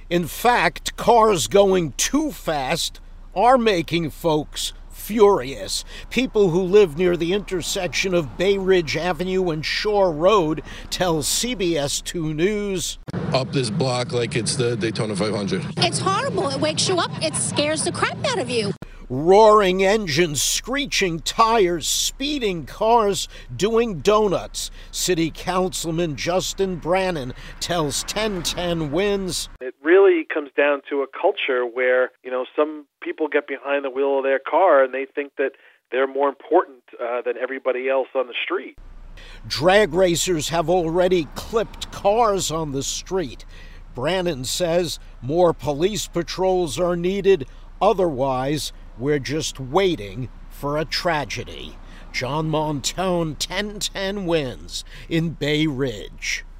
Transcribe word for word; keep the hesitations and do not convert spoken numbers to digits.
In fact, cars going too fast are making folks furious. People who live near the intersection of Bay Ridge Avenue and Shore Road tell C B S two News. Up this block like it's the Daytona five hundred. It's horrible. It wakes you up. It scares the crap out of you. Roaring engines, screeching tires, speeding cars, doing donuts. City Councilman Justin Brannan tells ten ten Wins. It really comes down to a culture where, you know, some people get behind the wheel of their car and they think that they're more important uh, than everybody else on the street. Drag racers have already clipped cars on the street. Brannan says more police patrols are needed. Otherwise, we're just waiting for a tragedy. John Montone, ten ten Wins in Bay Ridge.